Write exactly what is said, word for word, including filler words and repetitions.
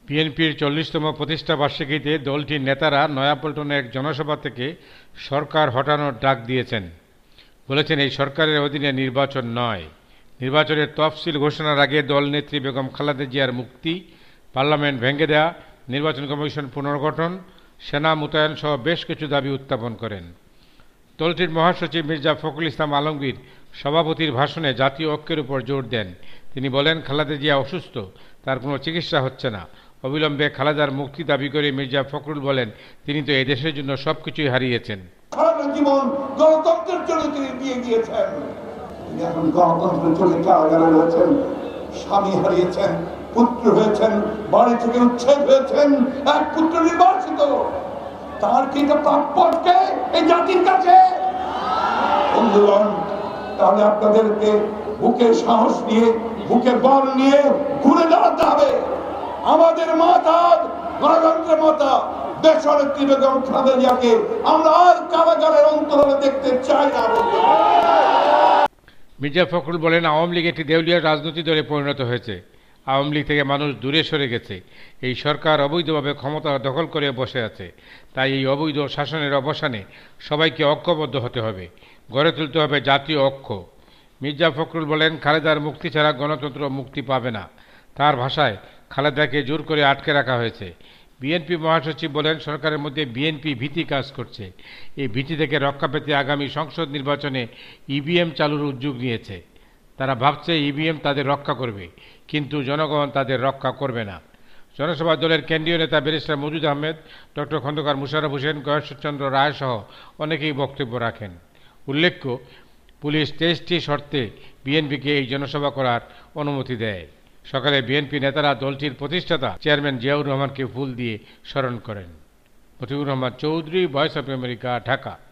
বিএনপির চল্লিশতম প্রতিষ্ঠা বার্ষিকীতে দলটির নেতারা নয়াপল্টনে এক জনসভা থেকে সরকার হটানোর ডাক দিয়েছেন। বলেছেন, এই সরকারের অধীনে নির্বাচন নয়, নির্বাচনের তফসিল ঘোষণার আগে দলনেত্রী বেগম খালেদা জিয়ার মুক্তি, পার্লামেন্ট ভেঙে দেয়া, নির্বাচন কমিশন পুনর্গঠন, সেনা মোতায়েন সহ বেশ কিছু দাবি উত্থাপন করেন। দলটির মহাসচিব মির্জা ফখরুল ইসলাম আলমগীর সভাপতির ভাষণে জাতীয় ঐক্যের উপর জোর দেন। তিনি বলেন, খালেদা জিয়া অসুস্থ, তার কোনো চিকিৎসা হচ্ছে না। অবিলম্বে খালেদার মুক্তি দাবি করে মির্জা ফখরুল বলেন, তিনি তো এই দেশের জন্য সবকিছুই হারিয়েছেন। সারা জীবন গণতন্ত্রের জন্য তিনি দিয়ে গিয়েছেন। তিনি এখন গণতন্ত্রের জন্য কারাগারে রয়েছেন, স্বামী হারিয়েছেন, পুত্র হয়েছেন, বাড়ি থেকে উচ্ছেদ হয়েছেন, এক পুত্র নির্বাসিত। তার কি এটা প্রাপ্য এই জাতির কাছে? বন্ধুগণ, তাহলে আপনাদেরকে বুকের সাহস নিয়ে, বুকের বল নিয়ে ঘুরে দাঁড়াতে হবে। আমাদের মাতা, গণতন্ত্রের মাতা দেশনেত্রী বেগম খালেদা জিয়াকে আমরা আর কারাগারের অন্তরালে দেখতে চাই না। মির্জা ফখরুল বলেন, আওয়ামী লীগ একটি দেউলিয়া রাজনৈতিক দলে পরিণত হয়েছে। আওয়ামী লীগ থেকে মানুষ দূরে সরে গেছে। এই সরকার অবৈধভাবে ক্ষমতা দখল করে বসে আছে। তাই এই অবৈধ শাসনের অবসানে সবাইকে ঐক্যবদ্ধ হতে হবে, গড়ে তুলতে হবে জাতীয় ঐক্য। মির্জা ফখরুল বলেন, খালেদার মুক্তি ছাড়া গণতন্ত্র মুক্তি পাবে না। তার ভাষায়, খালেদাকে জোর করে আটকে রাখা হয়েছে। বিএনপি মহাসচিব বলেন, সরকারের মধ্যে বিএনপি ভীতি কাজ করছে। এই ভীতি থেকে রক্ষা পেতে আগামী সংসদ নির্বাচনে ইভিএম চালুর উদ্যোগ নিয়েছে। তারা ভাবছে ইভিএম তাদের রক্ষা করবে, কিন্তু জনগণ তাদের রক্ষা করবে না। জনসভা দলের কেন্দ্রীয় নেতা ব্যারিস্টার মওদুদ আহমেদ, ডক্টর খন্দকার মোশাররফ হোসেন, গয়েশ্বরচন্দ্র রায় সহ অনেকেই বক্তব্য রাখেন। উল্লেখ্য, পুলিশ তেইশটি শর্তে বিএনপিকে এই জনসভা করার অনুমতি দেয়। সকালে বিএনপি নেতারা দলটির প্রতিষ্ঠাতা চেয়ারম্যান জিয়াউর রহমানকে ফুল দিয়ে স্মরণ করেন। Motiur Rahman Chowdhury, voice of America, Dhaka.